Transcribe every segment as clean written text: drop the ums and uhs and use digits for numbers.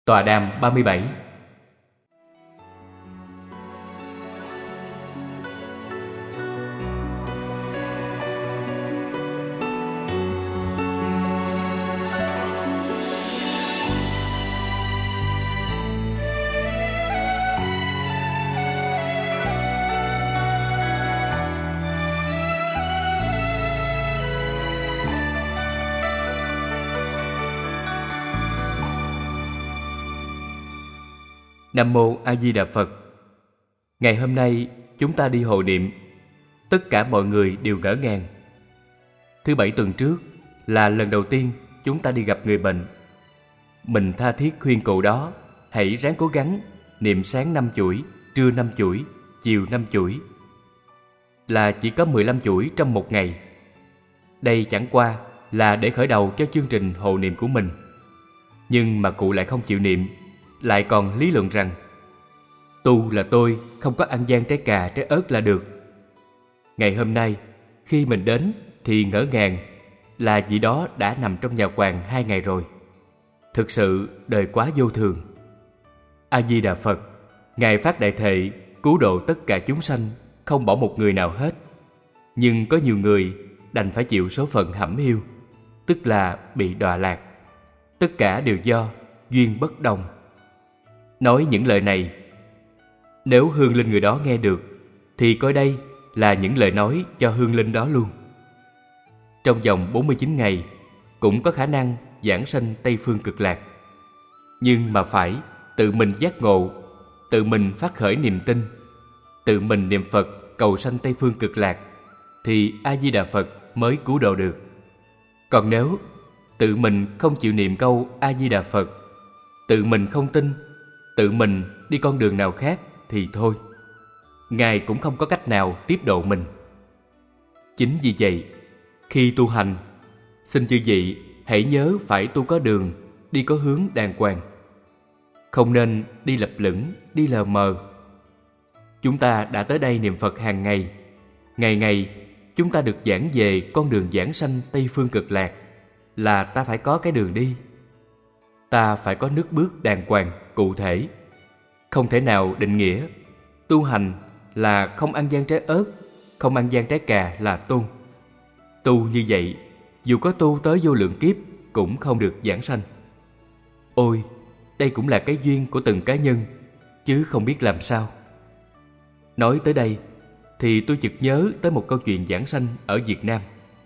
Tọa đàm 37. Nam Mô A Di Đà Phật. Ngày hôm nay chúng ta đi hộ niệm. Tất cả mọi người đều ngỡ ngàng. Thứ Bảy tuần trước là lần đầu tiên chúng ta đi gặp người bệnh. Mình tha thiết khuyên cậu đó hãy ráng cố gắng niệm sáng 5 chuỗi, trưa 5 chuỗi, chiều 5 chuỗi. Là chỉ có 15 chuỗi trong một ngày. Đây chẳng qua là để khởi đầu cho chương trình hộ niệm của mình. Nhưng mà cụ lại không chịu niệm, lại còn lý luận rằng tu là tôi không có ăn gian trái cà trái ớt là được. Ngày hôm nay khi mình đến thì ngỡ ngàng là vị đó đã nằm trong nhà quàng 2 ngày rồi. Thực sự đời quá vô thường. A Di Đà Phật, Ngài phát đại thệ cứu độ tất cả chúng sanh, không bỏ một người nào hết. Nhưng có nhiều người đành phải chịu số phận hẩm hiu, tức là bị đọa lạc. Tất cả đều do duyên bất đồng. Nói những lời này, nếu hương linh người đó nghe được thì coi đây là những lời nói cho hương linh đó luôn. Trong vòng 49 ngày cũng có khả năng giảng sanh Tây Phương Cực Lạc. Nhưng mà phải tự mình giác ngộ, tự mình phát khởi niềm tin, tự mình niệm Phật cầu sanh Tây Phương Cực Lạc thì A Di Đà Phật mới cứu độ được. Còn nếu tự mình không chịu niệm câu A Di Đà Phật, tự mình không tin, tự mình đi con đường nào khác thì thôi, Ngài cũng không có cách nào tiếp độ mình. Chính vì vậy, khi tu hành, xin chư vị hãy nhớ phải tu có đường, đi có hướng đàng hoàng. Không nên đi lập lửng, đi lờ mờ. Chúng ta đã tới đây niệm Phật hàng ngày. Ngày ngày chúng ta được giảng về con đường giảng sanh Tây Phương Cực Lạc, là ta phải có cái đường đi. Ta phải có nước bước đàng hoàng, cụ thể. Không thể nào định nghĩa tu hành là không ăn gian trái ớt, không ăn gian trái cà là tu. Tu như vậy, dù có tu tới vô lượng kiếp cũng không được giảng sanh. Ôi, đây cũng là cái duyên của từng cá nhân, chứ không biết làm sao. Nói tới đây thì tôi chợt nhớ tới một câu chuyện giảng sanh ở Việt Nam.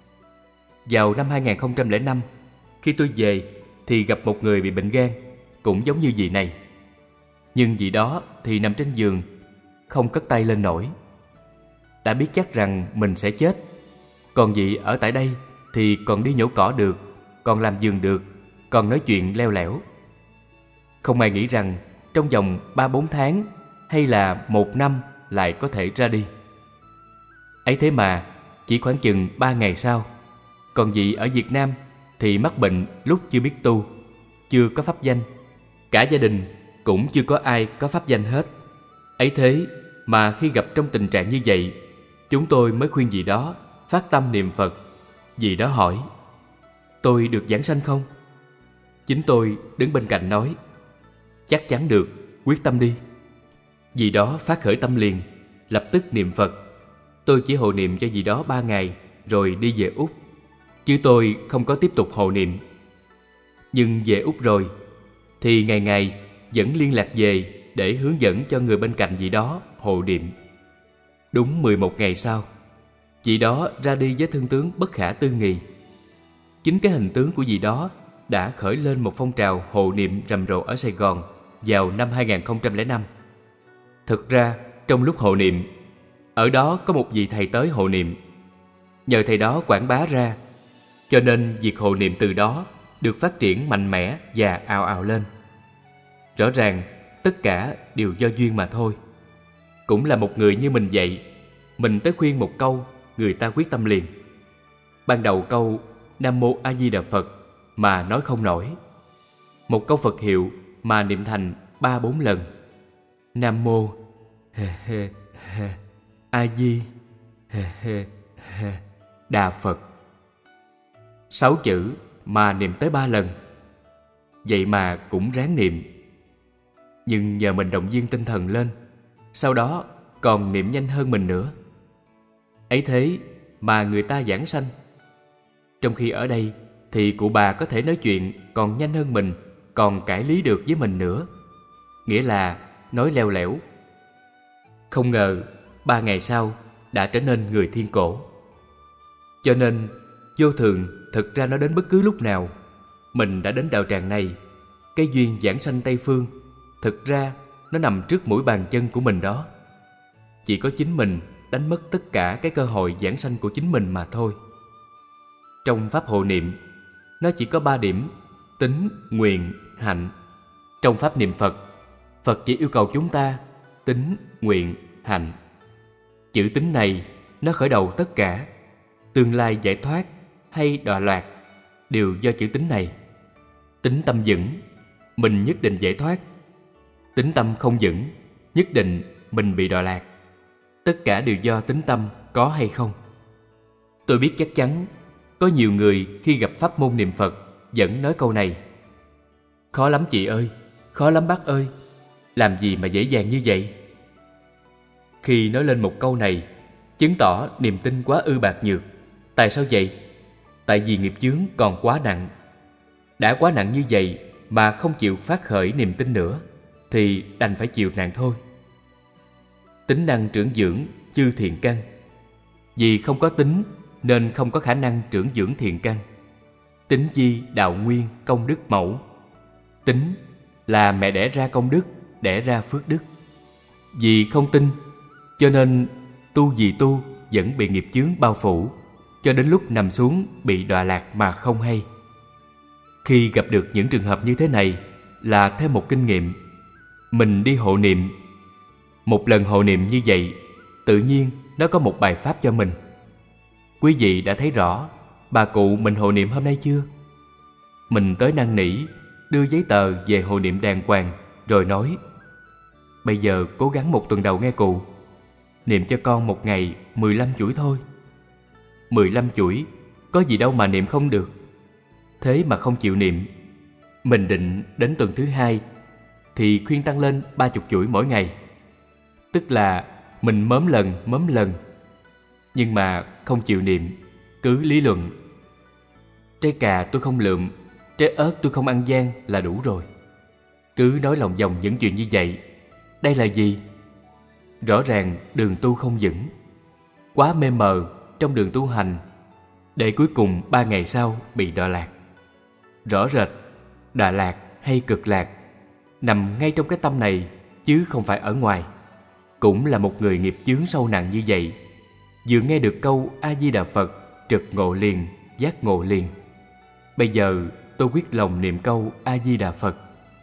Vào năm 2005, khi tôi về thì gặp một người bị bệnh gan, cũng giống như vị này. Nhưng vị đó thì nằm trên giường, không cất tay lên nổi. Đã biết chắc rằng mình sẽ chết. Còn vị ở tại đây thì còn đi nhổ cỏ được, còn làm giường được, còn nói chuyện leo lẻo. Không ai nghĩ rằng trong vòng 3-4 tháng hay là 1 năm lại có thể ra đi. Ấy thế mà chỉ khoảng chừng 3 ngày sau, còn vị ở Việt Nam thì mắc bệnh lúc chưa biết tu, chưa có pháp danh. Cả gia đình cũng chưa có ai có pháp danh hết. Ấy thế mà khi gặp trong tình trạng như vậy, chúng tôi mới khuyên vị đó phát tâm niệm Phật. Vị đó hỏi: tôi được giảng sanh không? Chính tôi đứng bên cạnh nói: chắc chắn được, quyết tâm đi. Vị đó phát khởi tâm liền, lập tức niệm Phật. Tôi chỉ hộ niệm cho vị đó 3 ngày rồi đi về Úc, chứ tôi không có tiếp tục hộ niệm. Nhưng về Úc rồi thì ngày ngày vẫn liên lạc về để hướng dẫn cho người bên cạnh vị đó hộ niệm. Đúng 11 ngày sau, vị đó ra đi với thân tướng bất khả tư nghị. Chính cái hình tướng của vị đó đã khởi lên một phong trào hộ niệm rầm rộ ở Sài Gòn vào năm 2005. Thực ra trong lúc hộ niệm, ở đó có một vị thầy tới hộ niệm. Nhờ thầy đó quảng bá ra, cho nên việc hộ niệm từ đó được phát triển mạnh mẽ và ào ào lên. Rõ ràng tất cả đều do duyên mà thôi. Cũng là một người như mình vậy, mình tới khuyên một câu, người ta quyết tâm liền. Ban đầu câu Nam Mô A Di Đà Phật mà nói không nổi. Một câu Phật hiệu mà niệm thành 3-4 lần. Nam Mô A Di Đà Phật. 6 chữ mà niệm tới 3 lần. Vậy mà cũng ráng niệm, Nhưng nhờ mình động viên tinh thần lên, sau đó còn niệm nhanh hơn mình nữa. Ấy thế mà người ta giảng sanh. Trong khi ở đây thì cụ bà có thể nói chuyện còn nhanh hơn mình, còn cãi lý được với mình nữa. Nghĩa là nói leo lẻo. Không ngờ 3 ngày sau đã trở nên người thiên cổ. Cho nên vô thường thực ra nó đến bất cứ lúc nào. Mình đã đến đạo tràng này, cái duyên giảng sanh Tây Phương thực ra nó nằm trước mũi bàn chân của mình đó. Chỉ có chính mình đánh mất tất cả cái cơ hội giảng sanh của chính mình mà thôi. Trong pháp hộ niệm, nó chỉ có 3 điểm: tín, nguyện, hạnh. Trong pháp niệm Phật, Phật chỉ yêu cầu chúng ta tín, nguyện, hạnh. Chữ tín này nó khởi đầu tất cả. Tương lai giải thoát hay đọa lạc đều do chữ tín này. Tín tâm vững, mình nhất định giải thoát. Tín tâm không vững, nhất định mình bị đọa lạc. Tất cả đều do tín tâm có hay không. Tôi biết chắc chắn có nhiều người khi gặp pháp môn niệm Phật vẫn nói câu này: khó lắm chị ơi, khó lắm bác ơi, làm gì mà dễ dàng như vậy. Khi nói lên một câu này, chứng tỏ niềm tin quá ư bạc nhược. Tại sao vậy? Tại vì nghiệp chướng còn quá nặng. Đã quá nặng như vậy mà không chịu phát khởi niềm tin nữa thì đành phải chịu nạn thôi. Tính năng trưởng dưỡng chư thiện căn. Vì không có tính nên không có khả năng trưởng dưỡng thiện căn. Tính di đạo nguyên công đức mẫu. Tính là mẹ đẻ ra công đức, đẻ ra phước đức. Vì không tin cho nên tu gì tu vẫn bị nghiệp chướng bao phủ, cho đến lúc nằm xuống bị đọa lạc mà không hay. Khi gặp được những trường hợp như thế này là thêm một kinh nghiệm. Mình đi hộ niệm. Một lần hộ niệm như vậy, tự nhiên nó có một bài pháp cho mình. Quý vị đã thấy rõ bà cụ mình hộ niệm hôm nay chưa? Mình tới năn nỉ, đưa giấy tờ về hộ niệm đàng hoàng, rồi nói: bây giờ cố gắng 1 tuần đầu nghe cụ. Niệm cho con một ngày 15 chuỗi thôi. 15 chuỗi, có gì đâu mà niệm không được. Thế mà không chịu niệm. Mình định đến tuần thứ 2 thì khuyên tăng lên 30 chuỗi mỗi ngày. Tức là mình mớm lần. Nhưng mà không chịu niệm, cứ lý luận: trái cà tôi không lượm, trái ớt tôi không ăn gian là đủ rồi. Cứ nói lòng vòng những chuyện như vậy. Đây là gì? Rõ ràng đường tu không vững, quá mê mờ trong đường tu hành, để cuối cùng 3 ngày sau bị đọa lạc. Rõ rệt, đọa lạc hay cực lạc nằm ngay trong cái tâm này, chứ không phải ở ngoài. Cũng là một người nghiệp chướng sâu nặng như vậy, vừa nghe được câu A-di-đà Phật, trực ngộ liền, giác ngộ liền. Bây giờ tôi quyết lòng niệm câu A-di-đà Phật.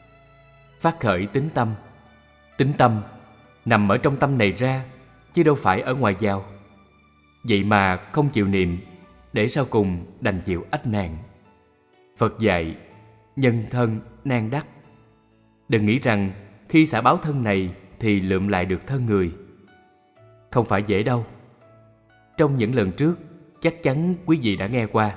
Phát khởi tín tâm. Tín tâm nằm ở trong tâm này ra, chứ đâu phải ở ngoài vào. Vậy mà không chịu niệm, để sau cùng đành chịu ách nạn. Phật dạy: nhân thân nan đắc. Đừng nghĩ rằng khi xả báo thân này thì lượm lại được thân người. Không phải dễ đâu. Trong những lần trước, chắc chắn quý vị đã nghe qua.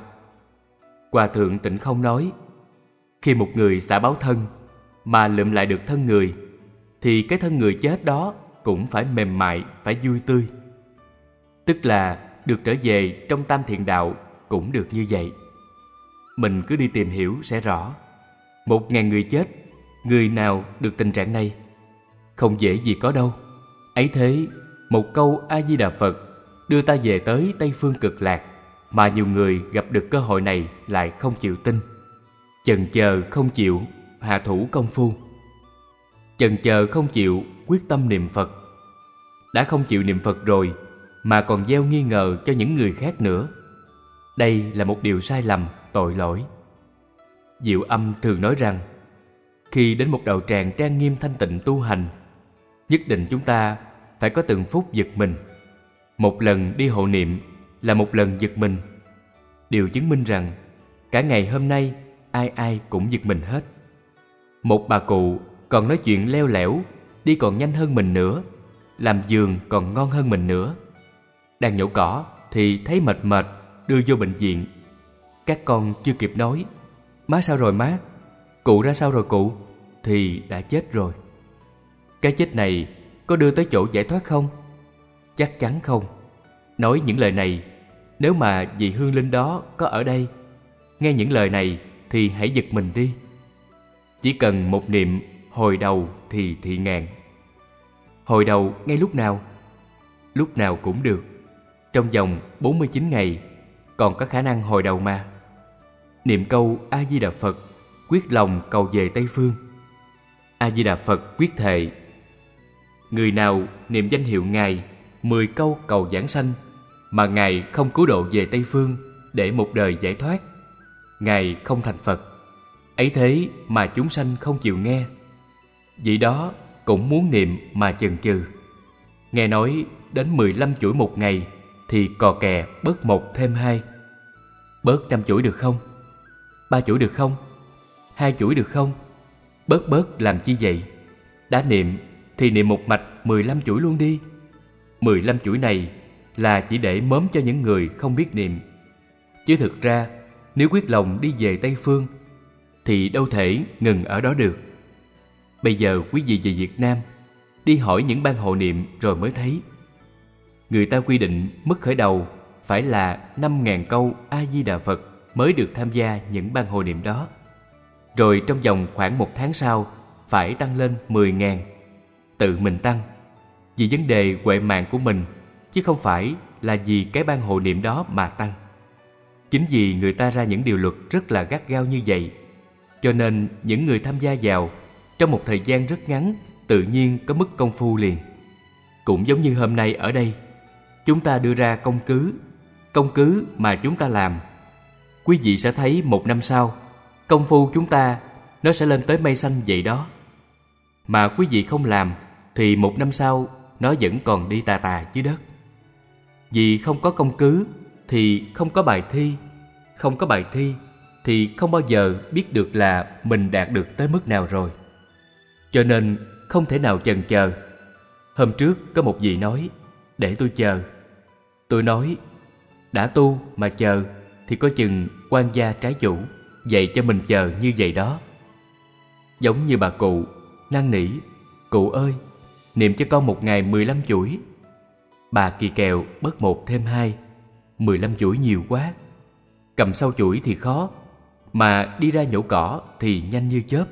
Hòa thượng Tịnh Không nói: khi một người xả báo thân mà lượm lại được thân người, thì cái thân người chết đó cũng phải mềm mại, phải vui tươi. Tức là được trở về trong tam thiện đạo cũng được như vậy. Mình cứ đi tìm hiểu sẽ rõ. 1000 người chết, người nào được tình trạng này? Không dễ gì có đâu. Ấy thế, một câu A-di-đà Phật đưa ta về tới Tây Phương Cực Lạc, mà nhiều người gặp được cơ hội này lại không chịu tin. Chần chờ không chịu, hạ thủ công phu. Chần chờ không chịu, quyết tâm niệm Phật. Đã không chịu niệm Phật rồi mà còn gieo nghi ngờ cho những người khác nữa. Đây là một điều sai lầm, tội lỗi. Diệu Âm thường nói rằng, khi đến một đạo tràng trang nghiêm thanh tịnh tu hành, nhất định chúng ta phải có từng phút giật mình. Một lần đi hộ niệm là một lần giật mình. Điều chứng minh rằng cả ngày hôm nay ai ai cũng giật mình hết. Một bà cụ còn nói chuyện leo lẻo, đi còn nhanh hơn mình nữa, làm giường còn ngon hơn mình nữa. Đang nhổ cỏ thì thấy mệt mệt, đưa vô bệnh viện. Các con chưa kịp nói: má sao rồi má, cụ ra sao rồi cụ, thì đã chết rồi. Cái chết này có đưa tới chỗ giải thoát không? Chắc chắn không. Nói những lời này, nếu mà vị hương linh đó có ở đây, nghe những lời này thì hãy giật mình đi. Chỉ cần một niệm hồi đầu thì thị ngàn. Hồi đầu ngay lúc nào? Lúc nào cũng được. Trong vòng 49 ngày còn có khả năng hồi đầu mà. Niệm câu A-di-đà Phật, quyết lòng cầu về Tây Phương. A-di-đà Phật quyết thệ: người nào niệm danh hiệu Ngài 10 câu cầu giảng sanh mà Ngài không cứu độ về Tây Phương để một đời giải thoát, Ngài không thành Phật. Ấy thế mà chúng sanh không chịu nghe. Vị đó cũng muốn niệm mà chần chừ. Nghe nói đến 15 chuỗi một ngày thì cò kè bớt 1 thêm 2. Bớt 5 chuỗi được không? 3 chuỗi được không? 2 chuỗi được không? Bớt làm chi vậy? Đã niệm thì niệm một mạch 15 chuỗi luôn đi. 15 chuỗi này là chỉ để mớm cho những người không biết niệm. Chứ thực ra nếu quyết lòng đi về Tây Phương thì đâu thể ngừng ở đó được. Bây giờ quý vị về Việt Nam, đi hỏi những ban hộ niệm rồi mới thấy. Người ta quy định mức khởi đầu phải là 5.000 câu A-di-đà Phật mới được tham gia những ban hộ niệm đó. Rồi trong vòng khoảng 1 tháng sau phải tăng lên 10.000. Tự mình tăng vì vấn đề huệ mạng của mình, chứ không phải là vì cái ban hộ niệm đó mà tăng. Chính vì người ta ra những điều luật rất là gắt gao như vậy, cho nên những người tham gia vào trong một thời gian rất ngắn tự nhiên có mức công phu liền. Cũng giống như hôm nay ở đây, chúng ta đưa ra công cứ mà chúng ta làm. Quý vị sẽ thấy 1 năm sau, công phu chúng ta nó sẽ lên tới mây xanh vậy đó. Mà quý vị không làm thì 1 năm sau nó vẫn còn đi tà tà dưới đất. Vì không có công cứ thì không có bài thi, không có bài thi thì không bao giờ biết được là mình đạt được tới mức nào rồi. Cho nên không thể nào chần chờ. Hôm trước có một vị nói: để tôi chờ. Tôi nói: đã tu mà chờ thì có chừng quan gia trái chủ, vậy cho mình chờ như vậy đó. Giống như bà cụ năn nỉ: cụ ơi, niệm cho con một ngày 15 chuỗi. Bà kỳ kèo bớt 1 thêm 2. 15 chuỗi nhiều quá. Cầm sau chuỗi thì khó, mà đi ra nhổ cỏ thì nhanh như chớp.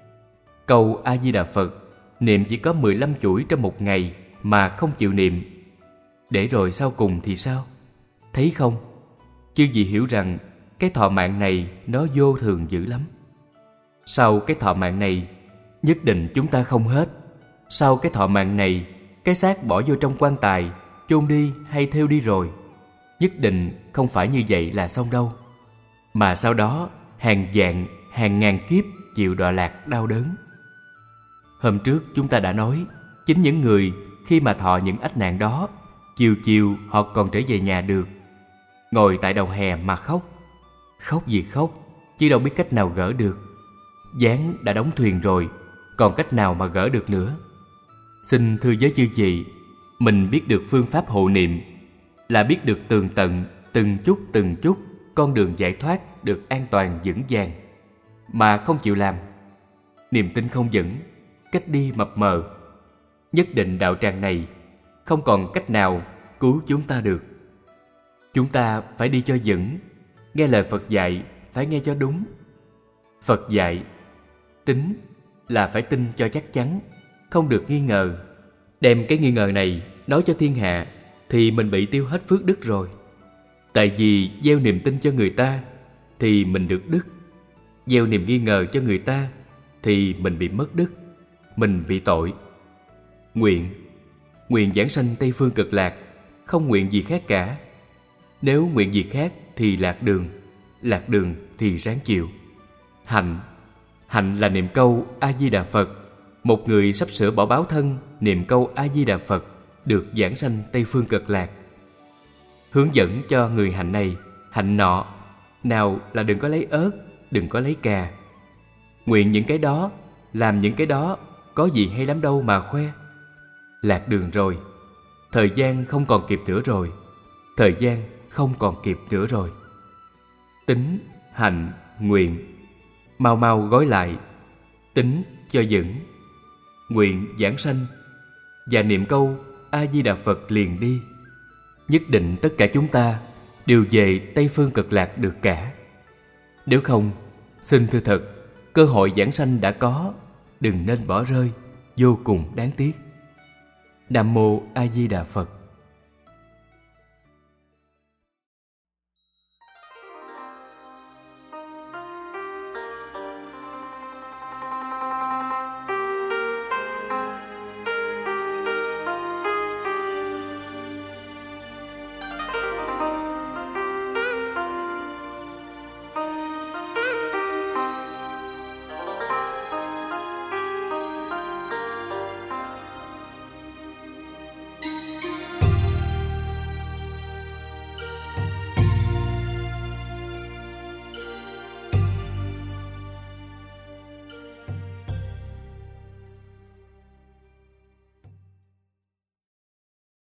Câu A-di-đà Phật niệm chỉ có 15 chuỗi trong một ngày mà không chịu niệm. Để rồi sau cùng thì sao? Thấy không? Chư vị hiểu rằng cái thọ mạng này nó vô thường dữ lắm. Sau cái thọ mạng này nhất định chúng ta không hết. Sau cái thọ mạng này, cái xác bỏ vô trong quan tài, chôn đi hay thêu đi rồi, nhất định không phải như vậy là xong đâu. Mà sau đó hàng vạn, hàng ngàn kiếp chịu đọa lạc đau đớn. Hôm trước chúng ta đã nói, chính những người khi mà thọ những ách nạn đó, chiều chiều họ còn trở về nhà được, ngồi tại đầu hè mà khóc. Khóc gì khóc, chứ đâu biết cách nào gỡ được. Ván đã đóng thuyền rồi, còn cách nào mà gỡ được nữa. Xin thưa với chư vị, mình biết được phương pháp hộ niệm là biết được tường tận, từng chút con đường giải thoát được an toàn vững vàng, mà không chịu làm. Niềm tin không vững, cách đi mập mờ. Nhất định đạo tràng này không còn cách nào cứu chúng ta được. Chúng ta phải đi cho vững, nghe lời Phật dạy phải nghe cho đúng. Phật dạy tín là phải tin cho chắc chắn, không được nghi ngờ. Đem cái nghi ngờ này nói cho thiên hạ thì mình bị tiêu hết phước đức rồi. Tại vì gieo niềm tin cho người ta thì mình được đức, gieo niềm nghi ngờ cho người ta thì mình bị mất đức, mình bị tội. Nguyện giảng sanh Tây Phương Cực Lạc, không nguyện gì khác cả. Nếu nguyện gì khác thì lạc đường thì ráng chịu. Hạnh là niệm câu A-di-đà Phật. Một người sắp sửa bỏ báo thân niệm câu A-di-đà Phật được giảng sanh Tây Phương Cực Lạc. Hướng dẫn cho người hạnh này, hạnh nọ, nào là đừng có lấy ớt, đừng có lấy cà. Nguyện những cái đó, làm những cái đó, có gì hay lắm đâu mà khoe. Lạc đường rồi, thời gian không còn kịp nữa rồi, thời gian không còn kịp nữa rồi. Tín, hạnh, nguyện, mau mau gói lại. Tín cho vững, nguyện giảng sanh và niệm câu A Di Đà Phật liền đi, nhất định tất cả chúng ta đều về Tây Phương Cực Lạc được cả. Nếu không, xin thưa thật, cơ hội giảng sanh đã có, đừng nên bỏ rơi, vô cùng đáng tiếc. Nam mô A Di Đà Phật.